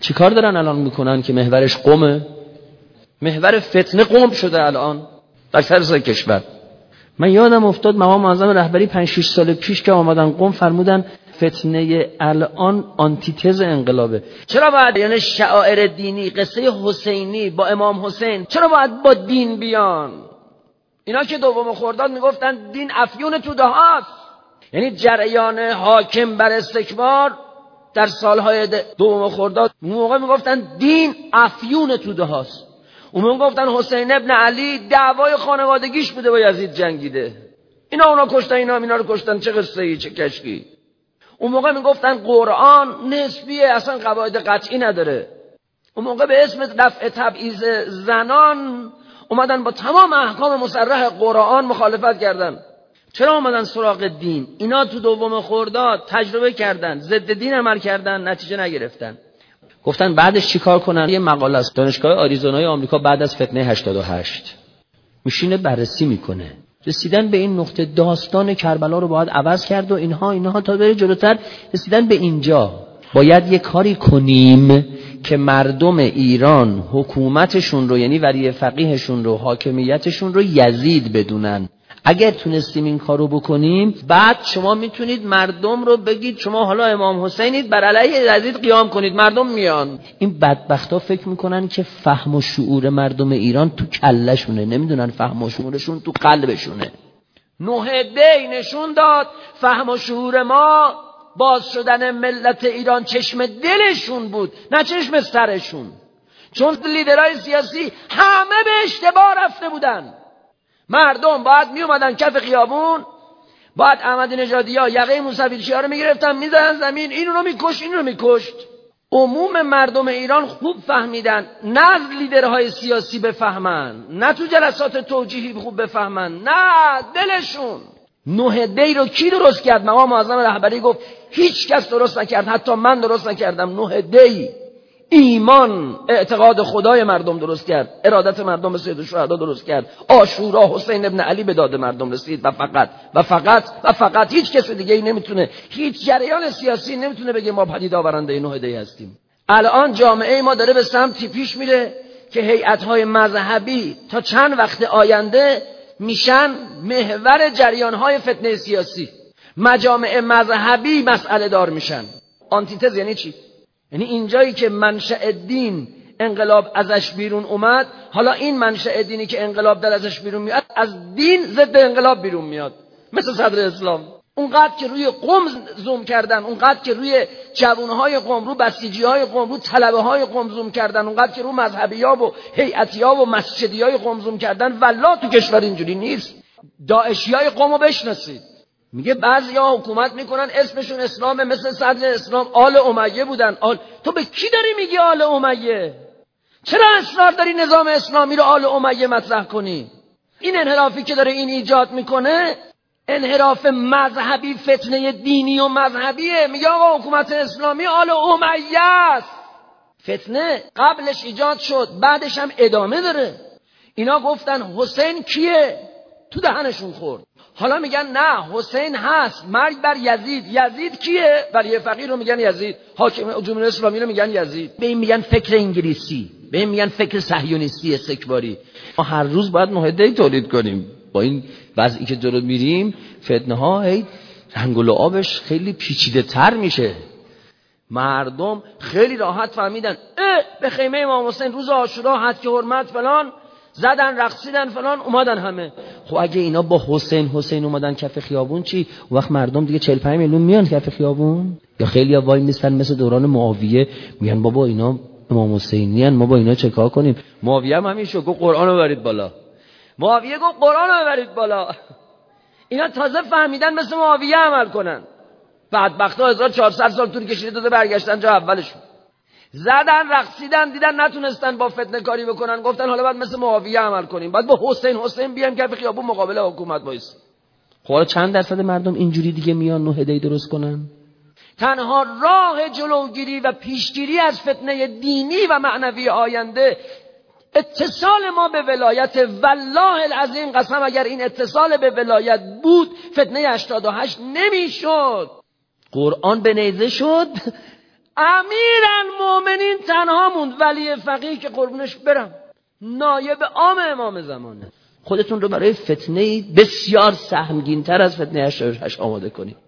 چیکار دارن الان میکنن که محورش قمه؟ محور فتنه قم شده الان در سر کشور. من یادم افتاد مقام معظم رهبری 5-6 سال پیش که آمدن قم فرمودن فتنه الان آنتیتز انقلابه. چرا باید یعنی شعائر دینی، قصه حسینی با امام حسین چرا باید با دین بیان؟ اینا که دوم خرداد میگفتن دین افیون توده هاست، یعنی جریان حاکم بر استکبار در سالهای دوم خرداد موقع میگفتن دین افیون توده هاست. اون موقع گفتن حسین ابن علی دعوای خانوادگیش بوده با یزید جنگیده، اونا کشتن، اینا رو کشتن، چه قصه ای چه کشکی. اون موقع میگفتن قرآن نسبیه، اصلا قواعد قطعی نداره. اون موقع به اسم دفع تبعیض زنان اومدن با تمام احکام مصرح قرآن مخالفت کردن. چرا اومدن سراغ دین؟ اینا تو دوم خرداد تجربه کردن، ضد دین عمل کردن، نتیجه نگرفتن. گفتن بعدش چیکار کنن؟ یه مقاله است دانشگاه آریزونای آمریکا بعد از فتنه 88 میشینه بررسی میکنه، رسیدن به این نقطه داستان کربلا رو باید عوض کرد و اینها تا بره جلوتر. رسیدن به اینجا باید یه کاری کنیم که مردم ایران حکومتشون رو، یعنی ولی فقیهشون رو، حاکمیتشون رو یزید بدونن. اگر تونستیم این کارو بکنیم، بعد شما میتونید مردم رو بگید شما حالا امام حسینید، بر علیه یزید قیام کنید، مردم میان. این بدبختا فکر میکنن که فهم و شعور مردم ایران تو کلشونه، نمیدونن فهم و شعورشون تو قلبشونه. 9 دی نشون داد فهم و شعور ما باز شدن ملت ایران چشم دلشون بود نه چشم سرشون، چون لیدرهای سیاسی همه به اشتباه رفته بودن. مردم باید می اومدن کف خیابون، باید احمدی نژادی‌ها یقه موسوی‌چی‌ها رو میگرفتن میزدن زمین، این رو میکشت. عموم مردم ایران خوب فهمیدن، نه از لیدرهای سیاسی بفهمن، نه تو جلسات توجیهی خوب بفهمن، نه دلشون. 9 دی رو کی درست کرد؟ مقام معظم رهبری گفت هیچ کس درست نکرد، حتی من درست نکردم. 9 دی ایمان، اعتقاد خدای مردم درست کرد، ارادت مردم به سید الشهدا درست کرد. عاشورا حسین ابن علی به داد مردم رسید و فقط هیچ کس دیگه ای نمیتونه، هیچ جریان سیاسی نمیتونه بگه ما پدید آورنده 9 دی هستیم. الان جامعه ما داره به سمتی پیش میره که هیئت‌های مذهبی تا چند وقت آینده میشن محور جریان‌های فتنه سیاسی. مجامع مذهبی مسئله دار میشن. آنتیتز یعنی چی؟ یعنی اینجایی که منشأ دین انقلاب ازش بیرون اومد، حالا این منشأ دینی که انقلاب در ازش بیرون میاد از دین ضد انقلاب بیرون میاد. مثل صدر اسلام، اونقدر که روی قم زوم کردن، اونقدر که روی جوانهای قم، رو بسیجیهای قم، رو طلبه های قم زوم کردن، اونقدر که رو مذهبی‌ها و هیئتی‌ها و مسجدیای قم زوم کردن، والله تو کشور اینجوری نیست. داعشیای قمو بشناسید، میگه بعضیا حکومت میکنن اسمشون اسلامه، مثل صدر اسلام آل امیه بودن. تو به کی داری میگی آل امیه؟ چرا اصرار داری نظام اسلامی رو آل امیه مطرح کنی؟ این انحرافی که داره این ایجاد میکنه انحراف مذهبی، فتنه دینی و مذهبیه. میگه آقا حکومت اسلامی آل امیه است. فتنه قبلش ایجاد شد، بعدش هم ادامه داره. اینا گفتن حسین کیه؟ تو دهنشون خورد. حالا میگن نه حسین هست، مرگ بر یزید. یزید کیه؟ ولی فقیه رو میگن یزید، حاکم جمهوری اسلامی رو میگن یزید. به این میگن فکر انگلیسی، به این میگن فکر صهیونیستی استکباری. ما هر روز باید 9 دی تولید کنیم. با این وضعی که جلو میریم فتنه ها رنگ و لعابش خیلی پیچیده تر میشه. مردم خیلی راحت فهمیدن به خیمه امام حسین روز عاشورا حد که حرمت فلان زدن، رقصیدن فلان، اومدن همه. خب اگه اینا با حسین اومدن کف خیابون چی؟ وقت مردم دیگه 45 میلیون میان کف خیابون؟ یا خیلیا وای میستن مثل دوران معاویه میگن بابا اینا امام حسینیان، ما با اینا چه کار کنیم؟ معاویه هم همین شو، گفت قرآن رو ببرید بالا. معاویه گفت قرآن رو ببرید بالا. اینا تازه فهمیدن مثل معاویه عمل کنن. بدبختا 1400 سال طول کشیده تا برگشتن جا اولشون. زدن، رقصیدن، دیدن نتونستن با فتنه کاری بکنن، گفتن حالا باید مثل معاویه عمل کنیم، باید با حسین بیام که به خیابون مقابل حکومت وایسیم. خب حالا چند درصد مردم اینجوری دیگه میان 9 دی درست کنن؟ تنها راه جلوگیری و پیشگیری از فتنه دینی و معنوی آینده اتصال ما به ولایت. والله العظیم قسم اگر این اتصال به ولایت بود فتنه 88 نمیشد. قرآن به نیزه شد، امیرالمومنین تنها موند ولی فقیه که قربونش برم نایب عام امام زمانه. خودتون رو برای فتنه بسیار سهمگین‌تر از فتنه 88 آماده کنید.